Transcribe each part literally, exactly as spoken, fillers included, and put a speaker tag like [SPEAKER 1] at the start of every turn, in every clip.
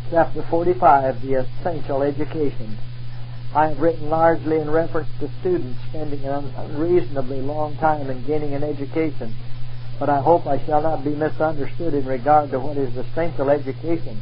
[SPEAKER 1] Chapter forty-five, The Essential Education. I have written largely in reference to students spending an unreasonably long time in gaining an education, but I hope I shall not be misunderstood in regard to what is essential education.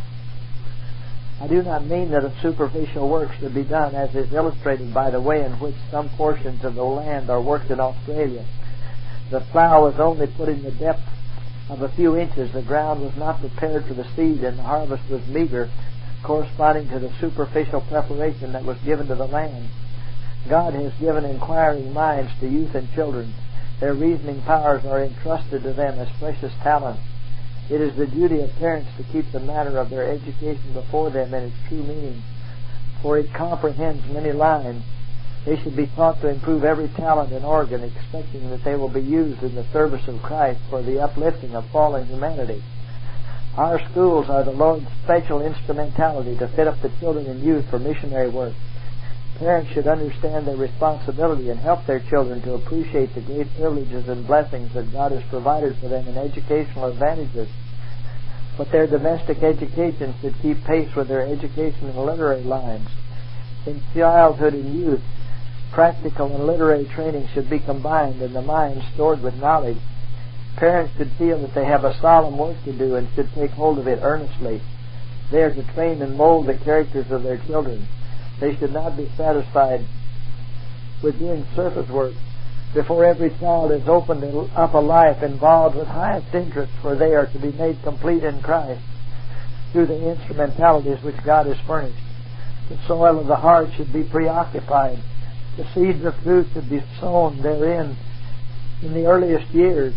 [SPEAKER 1] I do not mean that a superficial work should be done, as is illustrated by the way in which some portions of the land are worked in Australia. The plough was only put in the depth of a few inches. The ground was not prepared for the seed, and the harvest was meager, corresponding to the superficial preparation that was given to the land. God has given inquiring minds to youth and children. Their reasoning powers are entrusted to them as precious talents. It is the duty of parents to keep the matter of their education before them in its true meaning, for it comprehends many lines. They should be taught to improve every talent and organ, expecting that they will be used in the service of Christ for the uplifting of fallen humanity. Our schools are the Lord's special instrumentality to fit up the children and youth for missionary work. Parents should understand their responsibility and help their children to appreciate the great privileges and blessings that God has provided for them in educational advantages. But their domestic education should keep pace with their education in literary lines. In childhood and youth, practical and literary training should be combined and the mind stored with knowledge. Parents should feel that they have a solemn work to do and should take hold of it earnestly. They are to train and mold the characters of their children. They should not be satisfied with doing surface work before every child has opened up a life involved with highest interest, for they are to be made complete in Christ through the instrumentalities which God has furnished. The soil of the heart should be preoccupied. The seeds of truth should be sown therein in the earliest years.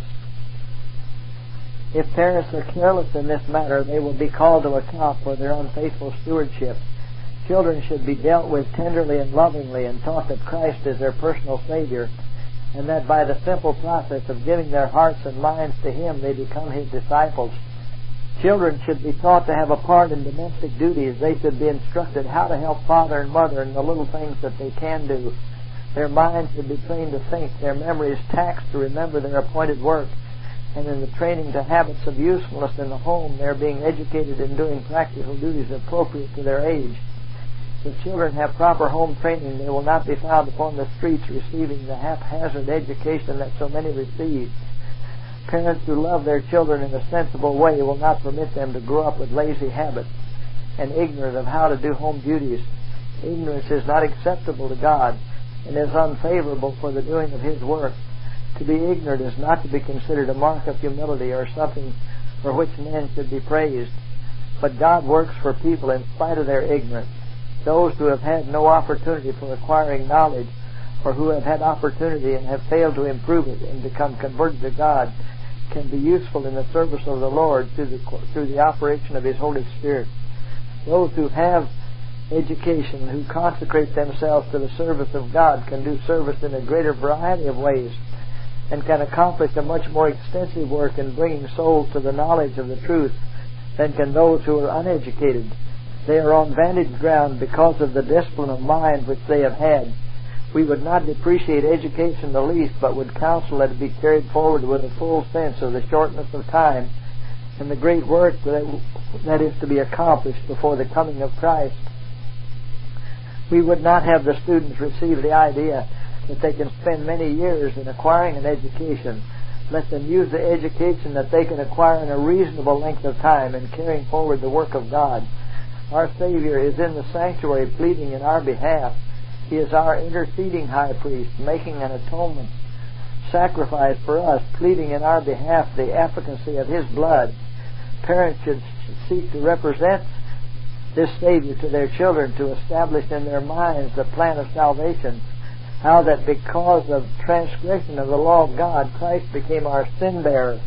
[SPEAKER 1] If parents are careless in this matter, they will be called to account for their unfaithful stewardship. Children should be dealt with tenderly and lovingly and taught that Christ is their personal Savior, and that by the simple process of giving their hearts and minds to Him, they become His disciples. Children should be taught to have a part in domestic duties. They should be instructed how to help father and mother in the little things that they can do. Their minds should be trained to think, their memories taxed to remember their appointed work, and in the training to habits of usefulness in the home, they are being educated in doing practical duties appropriate to their age. If children have proper home training, they will not be found upon the streets receiving the haphazard education that so many receive. Parents who love their children in a sensible way will not permit them to grow up with lazy habits and ignorant of how to do home duties. Ignorance is not acceptable to God and is unfavorable for the doing of His work. To be ignorant is not to be considered a mark of humility or something for which men should be praised. But God works for people in spite of their ignorance. Those who have had no opportunity for acquiring knowledge, or who have had opportunity and have failed to improve it and become converted to God, can be useful in the service of the Lord through the, through the operation of His Holy Spirit. Those who have education, who consecrate themselves to the service of God, can do service in a greater variety of ways and can accomplish a much more extensive work in bringing souls to the knowledge of the truth than can those who are uneducated. They are on vantage ground because of the discipline of mind which they have had. We would not depreciate education the least, but would counsel that it be carried forward with a full sense of the shortness of time and the great work that, that is to be accomplished before the coming of Christ. We would not have the students receive the idea that they can spend many years in acquiring an education. Let them use the education that they can acquire in a reasonable length of time in carrying forward the work of God. Our Savior is in the sanctuary pleading in our behalf. He is our interceding high priest, making an atonement sacrifice for us, pleading in our behalf the efficacy of His blood. Parents should seek to represent this Savior to their children, to establish in their minds the plan of salvation, how that because of transgression of the law of God, Christ became our sin bearer.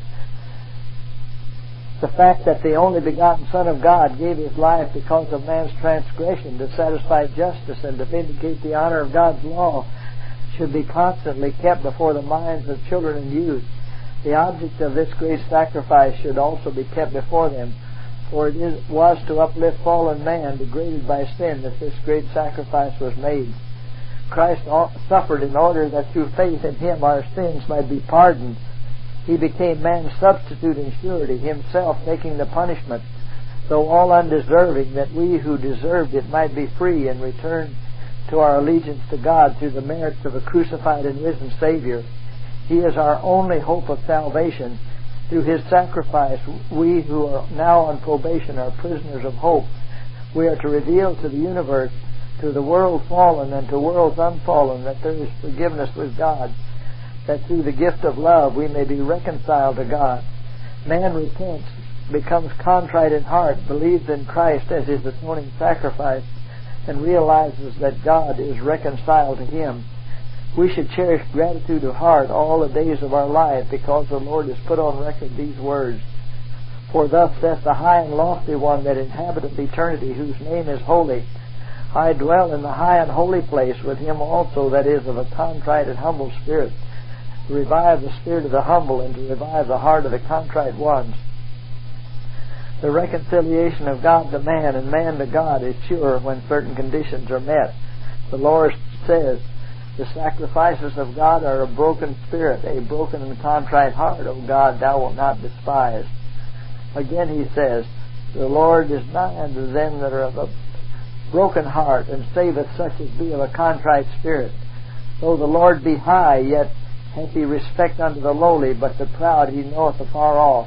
[SPEAKER 1] The fact that the only begotten Son of God gave His life because of man's transgression to satisfy justice and to vindicate the honor of God's law should be constantly kept before the minds of children and youth. The object of this great sacrifice should also be kept before them, for it is, was to uplift fallen man degraded by sin that this great sacrifice was made. Christ suffered in order that through faith in Him our sins might be pardoned. He became man's substitute and surety, Himself taking the punishment though all undeserving, that we who deserved it might be free and return to our allegiance to God through the merits of a crucified and risen Savior. He is our only hope of salvation. Through His sacrifice, we who are now on probation are prisoners of hope. We are to reveal to the universe, to the world fallen and to worlds unfallen, that there is forgiveness with God, that through the gift of love we may be reconciled to God. Man repents, becomes contrite in heart, believes in Christ as His atoning sacrifice, and realizes that God is reconciled to him. We should cherish gratitude of heart all the days of our life, because the Lord has put on record these words. For thus saith the high and lofty one that inhabiteth eternity, whose name is holy. I dwell in the high and holy place with him also that is of a contrite and humble spirit, to revive the spirit of the humble and to revive the heart of the contrite ones. The reconciliation of God to man and man to God is sure when certain conditions are met. The Lord says, the sacrifices of God are a broken spirit, a broken and contrite heart, O God, thou wilt not despise. Again He says, the Lord is nigh unto them that are of a broken heart, and saveth such as be of a contrite spirit. Though the Lord be high, yet hath He respect unto the lowly, but the proud He knoweth afar off.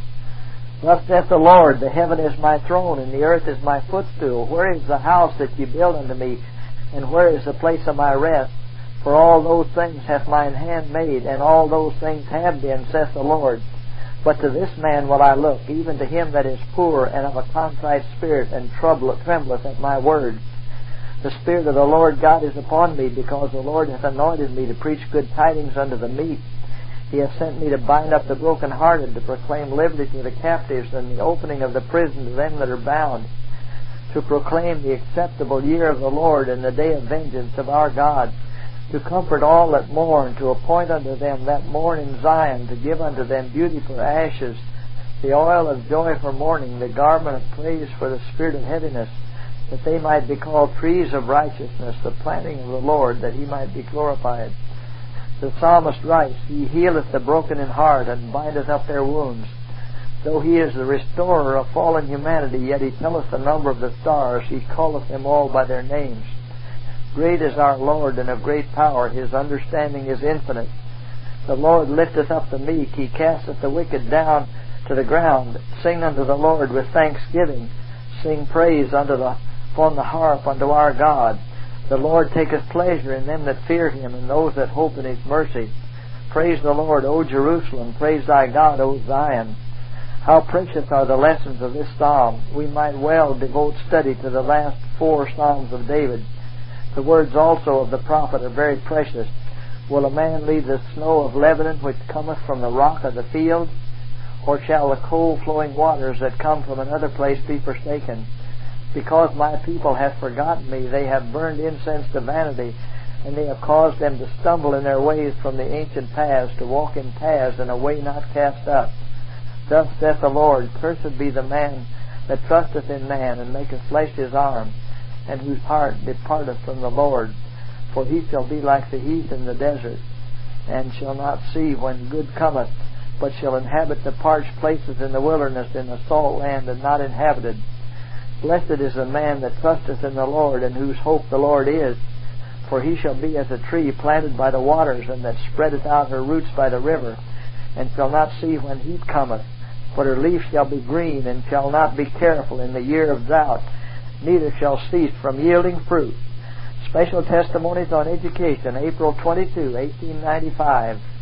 [SPEAKER 1] Thus saith the Lord, the heaven is my throne, and the earth is my footstool. Where is the house that ye build unto me, and where is the place of my rest? For all those things hath mine hand made, and all those things have been, saith the Lord. But to this man will I look, even to him that is poor and of a contrite spirit, and trembleth at my word. The Spirit of the Lord God is upon me, because the Lord hath anointed me to preach good tidings unto the meek. He hath sent me to bind up the brokenhearted, to proclaim liberty to the captives, and the opening of the prison to them that are bound, to proclaim the acceptable year of the Lord, and the day of vengeance of our God, to comfort all that mourn, to appoint unto them that mourn in Zion, to give unto them beauty for ashes, the oil of joy for mourning, the garment of praise for the spirit of heaviness, that they might be called trees of righteousness, the planting of the Lord, that He might be glorified. The psalmist writes, He healeth the broken in heart, and bindeth up their wounds. Though He is the restorer of fallen humanity, yet He telleth the number of the stars, He calleth them all by their names. Great is our Lord, and of great power. His understanding is infinite. The Lord lifteth up the meek. He casteth the wicked down to the ground. Sing unto the Lord with thanksgiving. Sing praise unto the, upon the harp unto our God. The Lord taketh pleasure in them that fear Him, and those that hope in His mercy. Praise the Lord, O Jerusalem. Praise thy God, O Zion. How precious are the lessons of this psalm. We might well devote study to the last four psalms of David. The words also of the prophet are very precious. Will a man leave the snow of Lebanon, which cometh from the rock of the field? Or shall the cold flowing waters that come from another place be forsaken? Because my people have forgotten me, they have burned incense to vanity, and they have caused them to stumble in their ways from the ancient paths, to walk in paths in a way not cast up. Thus saith the Lord, Cursed be the man that trusteth in man, and maketh flesh his arm, and whose heart departeth from the Lord. For he shall be like the heath in the desert, and shall not see when good cometh, but shall inhabit the parched places in the wilderness, in the salt land, and not inhabited. Blessed is the man that trusteth in the Lord, and whose hope the Lord is. For he shall be as a tree planted by the waters, and that spreadeth out her roots by the river, and shall not see when heat cometh. But her leaf shall be green, and shall not be careful in the year of drought, neither shall cease from yielding fruit. Special Testimonies on Education, April twenty-second, eighteen ninety-five.